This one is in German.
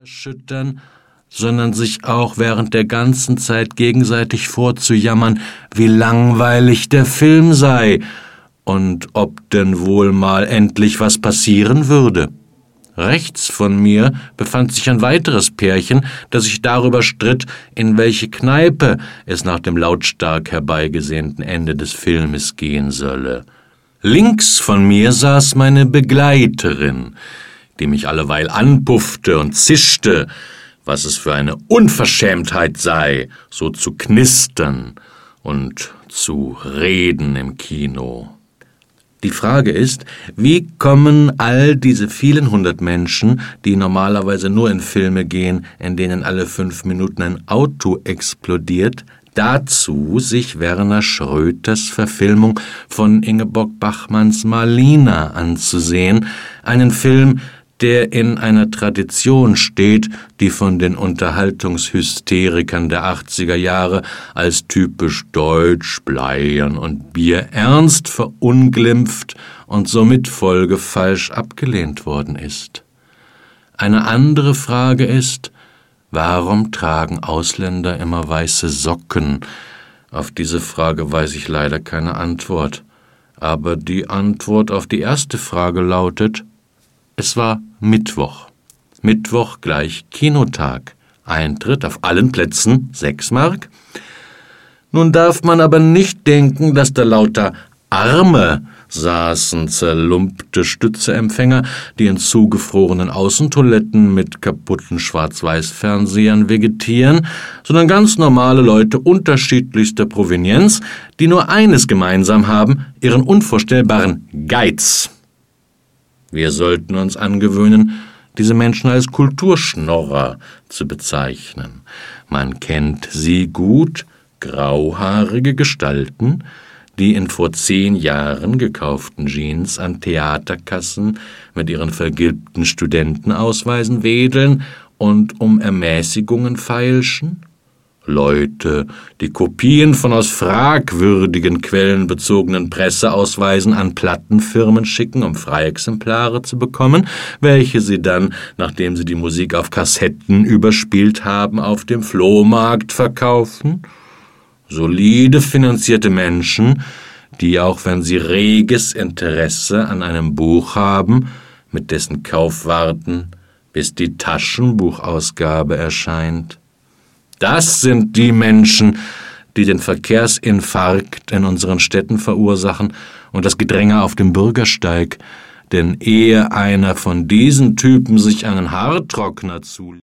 erschüttern, sondern sich auch während der ganzen Zeit gegenseitig vorzujammern, wie langweilig der Film sei und ob denn wohl mal endlich was passieren würde. Rechts von mir befand sich ein weiteres Pärchen, das sich darüber stritt, in welche Kneipe es nach dem lautstark herbeigesehnten Ende des Filmes gehen solle. Links von mir saß meine Begleiterin, die mich alleweil anpuffte und zischte, was es für eine Unverschämtheit sei, so zu knistern und zu reden im Kino. Die Frage ist, wie kommen all diese vielen hundert Menschen, die normalerweise nur in Filme gehen, in denen alle 5 Minuten ein Auto explodiert, dazu, sich Werner Schröters Verfilmung von Ingeborg Bachmanns Malina anzusehen, einen Film, der in einer Tradition steht, die von den Unterhaltungshysterikern der 80er Jahre als typisch deutsch, Bleiern und Bier ernst verunglimpft und somit folgefalsch abgelehnt worden ist. Eine andere Frage ist, warum tragen Ausländer immer weiße Socken? Auf diese Frage weiß ich leider keine Antwort. Aber die Antwort auf die erste Frage lautet: Es war Mittwoch. Mittwoch gleich Kinotag. Eintritt auf allen Plätzen 6 Mark. Nun darf man aber nicht denken, dass da lauter Arme saßen, zerlumpte Stützeempfänger, die in zugefrorenen Außentoiletten mit kaputten Schwarz-Weiß-Fernsehern vegetieren, sondern ganz normale Leute unterschiedlichster Provenienz, die nur eines gemeinsam haben: ihren unvorstellbaren Geiz. Wir sollten uns angewöhnen, diese Menschen als Kulturschnorrer zu bezeichnen. Man kennt sie gut, grauhaarige Gestalten, die in vor 10 Jahren gekauften Jeans an Theaterkassen mit ihren vergilbten Studentenausweisen wedeln und um Ermäßigungen feilschen. Leute, die Kopien von aus fragwürdigen Quellen bezogenen Presseausweisen an Plattenfirmen schicken, um Freiexemplare zu bekommen, welche sie dann, nachdem sie die Musik auf Kassetten überspielt haben, auf dem Flohmarkt verkaufen. Solide finanzierte Menschen, die, auch wenn sie reges Interesse an einem Buch haben, mit dessen Kauf warten, bis die Taschenbuchausgabe erscheint. Das sind die Menschen, die den Verkehrsinfarkt in unseren Städten verursachen und das Gedränge auf dem Bürgersteig. Denn ehe einer von diesen Typen sich einen Haartrockner zulegt,